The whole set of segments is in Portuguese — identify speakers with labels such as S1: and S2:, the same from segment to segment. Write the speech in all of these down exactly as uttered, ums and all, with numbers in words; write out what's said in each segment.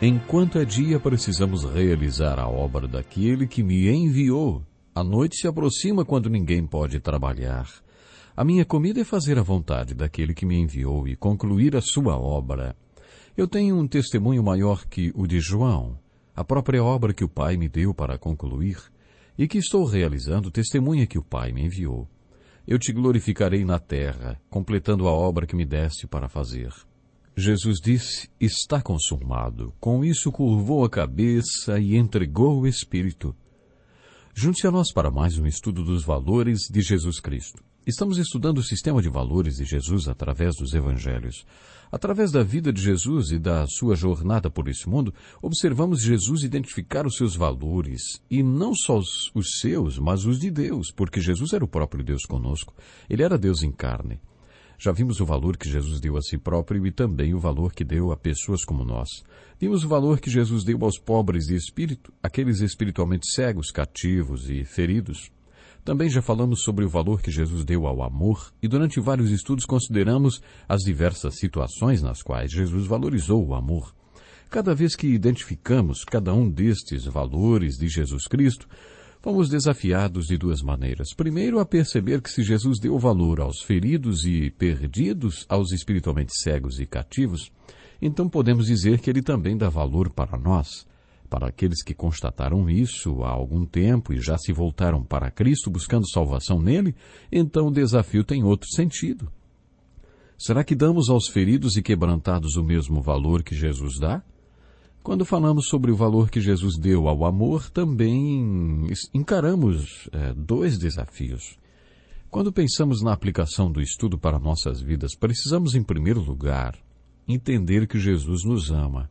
S1: Enquanto é dia, precisamos realizar a obra daquele que me enviou. A noite se aproxima quando ninguém pode trabalhar. A minha comida é fazer a vontade daquele que me enviou e concluir a sua obra. Eu tenho um testemunho maior que o de João, a própria obra que o Pai me deu para concluir, e que estou realizando testemunha que o Pai me enviou. Eu te glorificarei na terra, completando a obra que me deste para fazer. Jesus disse, está consumado. Com isso curvou a cabeça e entregou o Espírito. Junte-se a nós para mais um estudo dos valores de Jesus Cristo. Estamos estudando o sistema de valores de Jesus através dos evangelhos. Através da vida de Jesus e da sua jornada por esse mundo, observamos Jesus identificar os seus valores, e não só os, os seus, mas os de Deus, porque Jesus era o próprio Deus conosco. Ele era Deus em carne. Já vimos o valor que Jesus deu a si próprio e também o valor que deu a pessoas como nós. Vimos o valor que Jesus deu aos pobres de espírito, aqueles espiritualmente cegos, cativos e feridos. Também já falamos sobre o valor que Jesus deu ao amor e durante vários estudos consideramos as diversas situações nas quais Jesus valorizou o amor. Cada vez que identificamos cada um destes valores de Jesus Cristo, fomos desafiados de duas maneiras. Primeiro, a perceber que se Jesus deu valor aos feridos e perdidos, aos espiritualmente cegos e cativos, então podemos dizer que ele também dá valor para nós. Para aqueles que constataram isso há algum tempo e já se voltaram para Cristo buscando salvação nele, então o desafio tem outro sentido. Será que damos aos feridos e quebrantados o mesmo valor que Jesus dá? Quando falamos sobre o valor que Jesus deu ao amor, também encaramos é, dois desafios. Quando pensamos na aplicação do estudo para nossas vidas, precisamos, em primeiro lugar, entender que Jesus nos ama.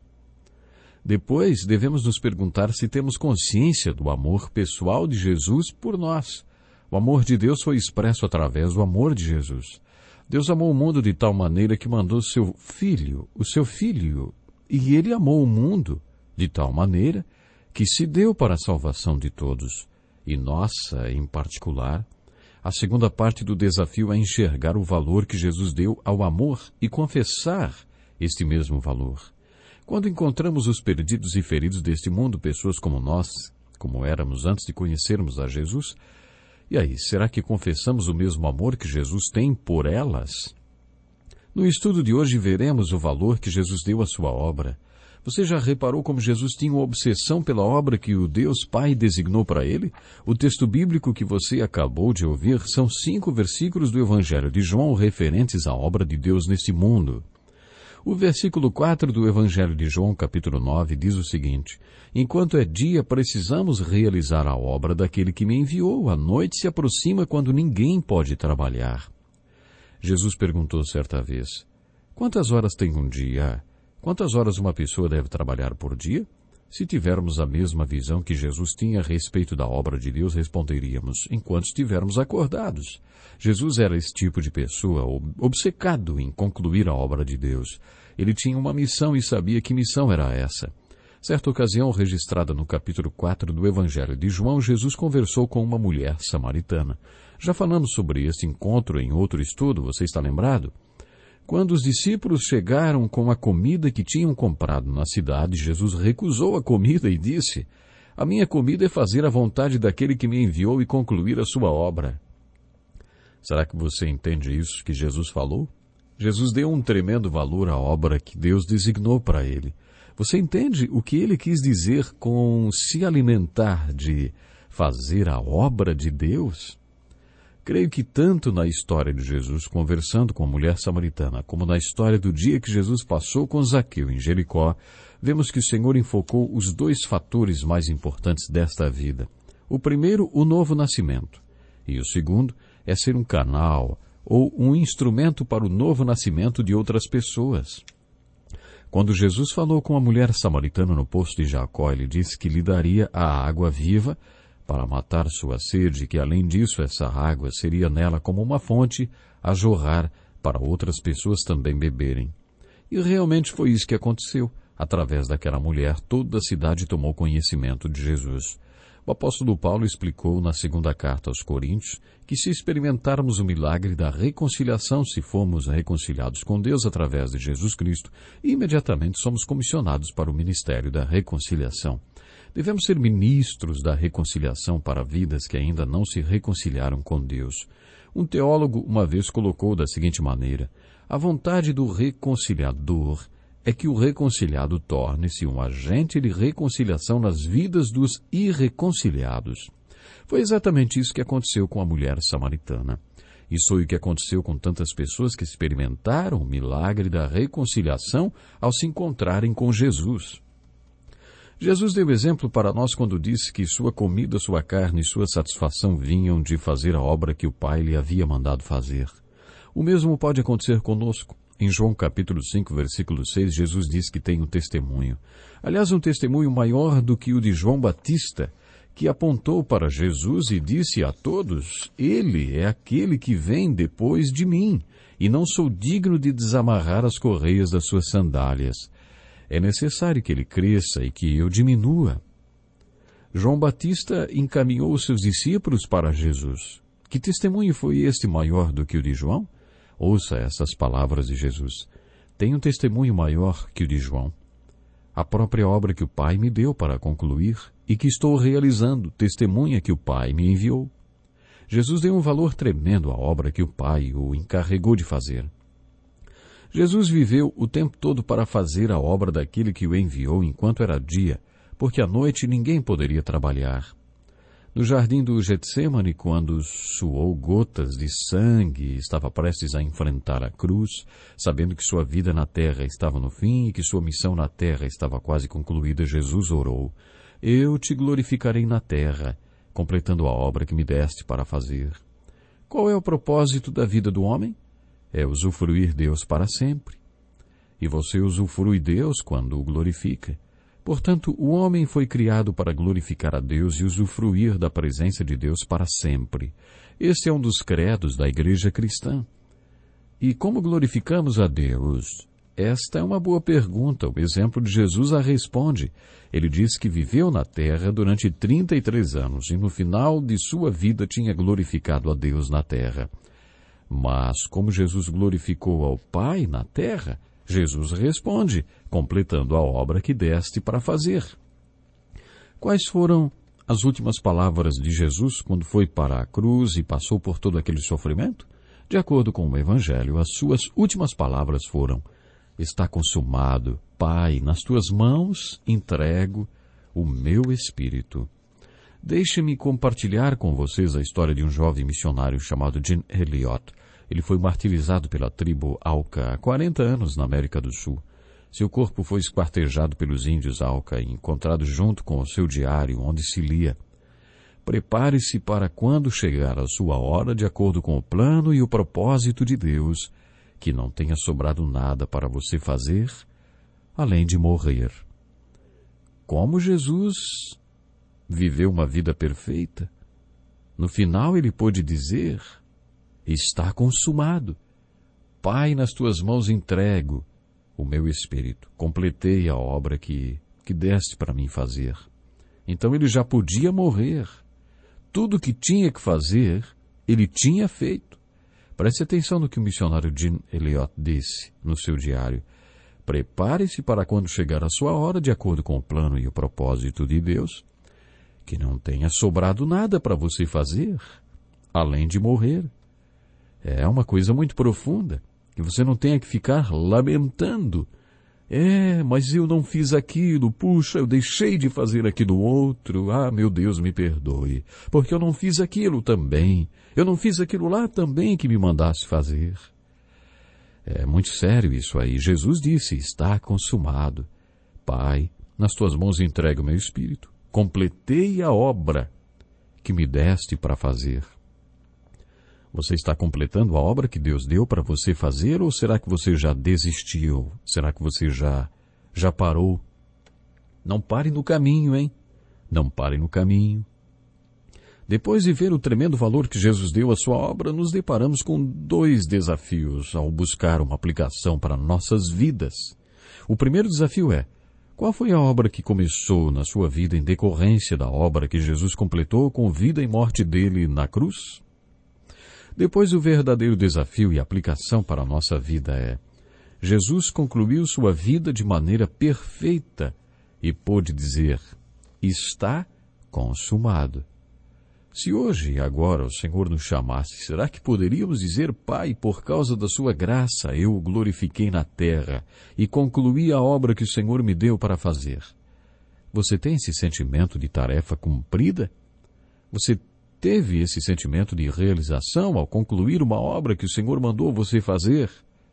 S1: Depois, devemos nos perguntar se temos consciência do amor pessoal de Jesus por nós. O amor de Deus foi expresso através do amor de Jesus. Deus amou o mundo de tal maneira que mandou seu Filho, o seu Filho, e ele amou o mundo de tal maneira que se deu para a salvação de todos, e nossa em particular. A segunda parte do desafio é enxergar o valor que Jesus deu ao amor e confessar este mesmo valor. Quando encontramos os perdidos e feridos deste mundo, pessoas como nós, como éramos antes de conhecermos a Jesus, e aí, será que confessamos o mesmo amor que Jesus tem por elas? No estudo de hoje veremos o valor que Jesus deu à sua obra. Você já reparou como Jesus tinha uma obsessão pela obra que o Deus Pai designou para ele? O texto bíblico que você acabou de ouvir são cinco versículos do Evangelho de João referentes à obra de Deus neste mundo. O versículo quatro do Evangelho de João, capítulo nove, diz o seguinte: enquanto é dia, precisamos realizar a obra daquele que me enviou. A noite se aproxima quando ninguém pode trabalhar. Jesus perguntou certa vez, quantas horas tem um dia? Quantas horas uma pessoa deve trabalhar por dia? Se tivermos a mesma visão que Jesus tinha a respeito da obra de Deus, responderíamos, enquanto estivermos acordados. Jesus era esse tipo de pessoa, obcecado em concluir a obra de Deus. Ele tinha uma missão e sabia que missão era essa. Certa ocasião, registrada no capítulo quatro do Evangelho de João, Jesus conversou com uma mulher samaritana. Já falamos sobre este encontro em outro estudo, você está lembrado? Quando os discípulos chegaram com a comida que tinham comprado na cidade, Jesus recusou a comida e disse, a minha comida é fazer a vontade daquele que me enviou e concluir a sua obra. Será que você entende isso que Jesus falou? Jesus deu um tremendo valor à obra que Deus designou para ele. Você entende o que ele quis dizer com se alimentar de fazer a obra de Deus? Creio que tanto na história de Jesus conversando com a mulher samaritana, como na história do dia que Jesus passou com Zaqueu em Jericó, vemos que o Senhor enfocou os dois fatores mais importantes desta vida. O primeiro, o novo nascimento. E o segundo, é ser um canal ou um instrumento para o novo nascimento de outras pessoas. Quando Jesus falou com a mulher samaritana no poço de Jacó, ele disse que lhe daria a água viva para matar sua sede, que além disso essa água seria nela como uma fonte a jorrar para outras pessoas também beberem. E realmente foi isso que aconteceu. Através daquela mulher, toda a cidade tomou conhecimento de Jesus. O apóstolo Paulo explicou na segunda carta aos Coríntios que se experimentarmos o milagre da reconciliação, se formos reconciliados com Deus através de Jesus Cristo, imediatamente somos comissionados para o ministério da reconciliação. Devemos ser ministros da reconciliação para vidas que ainda não se reconciliaram com Deus. Um teólogo uma vez colocou da seguinte maneira: a vontade do reconciliador é que o reconciliado torne-se um agente de reconciliação nas vidas dos irreconciliados. Foi exatamente isso que aconteceu com a mulher samaritana. Isso foi o que aconteceu com tantas pessoas que experimentaram o milagre da reconciliação ao se encontrarem com Jesus. Jesus deu exemplo para nós quando disse que sua comida, sua carne e sua satisfação vinham de fazer a obra que o Pai lhe havia mandado fazer. O mesmo pode acontecer conosco. Em João capítulo cinco, versículo seis, Jesus diz que tem um testemunho. Aliás, um testemunho maior do que o de João Batista, que apontou para Jesus e disse a todos: Ele é aquele que vem depois de mim, e não sou digno de desamarrar as correias das suas sandálias. É necessário que ele cresça e que eu diminua. João Batista encaminhou os seus discípulos para Jesus. Que testemunho foi este maior do que o de João? Ouça essas palavras de Jesus. Tenho um testemunho maior que o de João. A própria obra que o Pai me deu para concluir e que estou realizando, testemunha que o Pai me enviou. Jesus deu um valor tremendo à obra que o Pai o encarregou de fazer. Jesus viveu o tempo todo para fazer a obra daquele que o enviou enquanto era dia, porque à noite ninguém poderia trabalhar. No jardim do Getsêmani, quando suou gotas de sangue e estava prestes a enfrentar a cruz, sabendo que sua vida na terra estava no fim e que sua missão na terra estava quase concluída, Jesus orou: Eu te glorificarei na terra, completando a obra que me deste para fazer. Qual é o propósito da vida do homem? É usufruir Deus para sempre. E você usufrui Deus quando o glorifica. Portanto, o homem foi criado para glorificar a Deus e usufruir da presença de Deus para sempre. Este é um dos credos da igreja cristã. E como glorificamos a Deus? Esta é uma boa pergunta. O exemplo de Jesus a responde. Ele diz que viveu na terra durante trinta e três anos e no final de sua vida tinha glorificado a Deus na terra. Mas como Jesus glorificou ao Pai na terra, Jesus responde, completando a obra que deste para fazer. Quais foram as últimas palavras de Jesus quando foi para a cruz e passou por todo aquele sofrimento? De acordo com o Evangelho, as suas últimas palavras foram: Está consumado, Pai, nas tuas mãos entrego o meu espírito. Deixe-me compartilhar com vocês a história de um jovem missionário chamado Jim Elliot. Ele foi martirizado pela tribo Auca há quarenta anos na América do Sul. Seu corpo foi esquartejado pelos índios Auca e encontrado junto com o seu diário, onde se lia: Prepare-se para quando chegar a sua hora, de acordo com o plano e o propósito de Deus, que não tenha sobrado nada para você fazer, além de morrer. Como Jesus viveu uma vida perfeita, no final ele pôde dizer: Está consumado. Pai, nas tuas mãos entrego o meu espírito. Completei a obra que, que deste para mim fazer. Então ele já podia morrer. Tudo o que tinha que fazer, ele tinha feito. Preste atenção no que o missionário Jim Elliot disse no seu diário. Prepare-se para quando chegar a sua hora, de acordo com o plano e o propósito de Deus, que não tenha sobrado nada para você fazer, além de morrer. É uma coisa muito profunda, que você não tenha que ficar lamentando. É, mas eu não fiz aquilo, puxa, eu deixei de fazer aquilo outro, ah, meu Deus, me perdoe, porque eu não fiz aquilo também, eu não fiz aquilo lá também que me mandasse fazer. É muito sério isso aí. Jesus disse: Está consumado. Pai, nas tuas mãos entrego o meu espírito. Completei a obra que me deste para fazer. Você está completando a obra que Deus deu para você fazer, ou será que você já desistiu? Será que você já, já parou? Não pare no caminho, hein? Não pare no caminho. Depois de ver o tremendo valor que Jesus deu à sua obra, nos deparamos com dois desafios ao buscar uma aplicação para nossas vidas. O primeiro desafio é: Qual foi a obra que começou na sua vida em decorrência da obra que Jesus completou com vida e morte dele na cruz? Depois, o verdadeiro desafio e aplicação para a nossa vida é: Jesus concluiu sua vida de maneira perfeita e pôde dizer: está consumado. Se hoje e agora o Senhor nos chamasse, será que poderíamos dizer: Pai, por causa da sua graça, eu o glorifiquei na terra e concluí a obra que o Senhor me deu para fazer? Você tem esse sentimento de tarefa cumprida? Você teve esse sentimento de realização ao concluir uma obra que o Senhor mandou você fazer?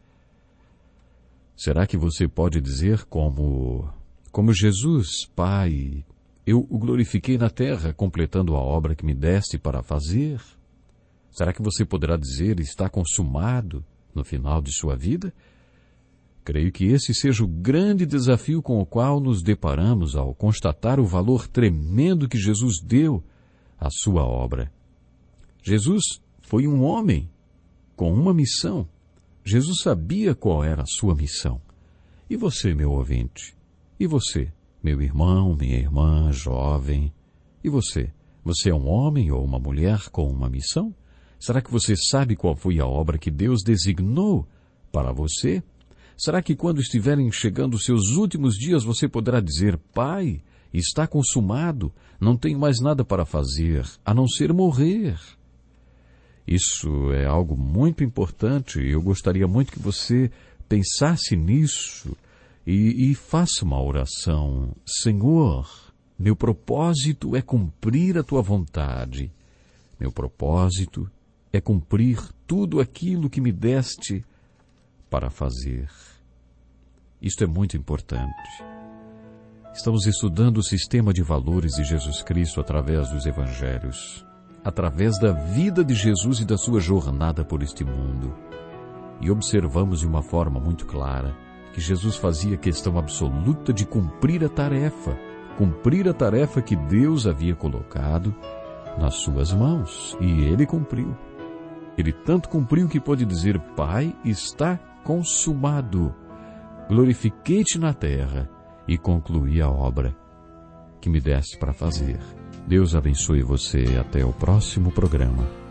S1: Será que você pode dizer como, como Jesus: Pai, eu o glorifiquei na terra, completando a obra que me deste para fazer? Será que você poderá dizer: está consumado, no final de sua vida? Creio que esse seja o grande desafio com o qual nos deparamos ao constatar o valor tremendo que Jesus deu à sua obra. Jesus foi um homem com uma missão. Jesus sabia qual era a sua missão. E você, meu ouvinte? E você? Meu irmão, minha irmã, jovem, e você? Você é um homem ou uma mulher com uma missão? Será que você sabe qual foi a obra que Deus designou para você? Será que quando estiverem chegando os seus últimos dias você poderá dizer: Pai, está consumado, não tenho mais nada para fazer, a não ser morrer? Isso é algo muito importante e eu gostaria muito que você pensasse nisso. E, e faça uma oração: Senhor, meu propósito é cumprir a Tua vontade. Meu propósito é cumprir tudo aquilo que me deste para fazer. Isto é muito importante. Estamos estudando o sistema de valores de Jesus Cristo através dos Evangelhos, através da vida de Jesus e da sua jornada por este mundo. E observamos de uma forma muito clara que Jesus fazia questão absoluta de cumprir a tarefa, cumprir a tarefa que Deus havia colocado nas suas mãos. E ele cumpriu. Ele tanto cumpriu que pôde dizer: Pai, está consumado. Glorifiquei-te na terra e concluí a obra que me deste para fazer. Deus abençoe você. Até o próximo programa.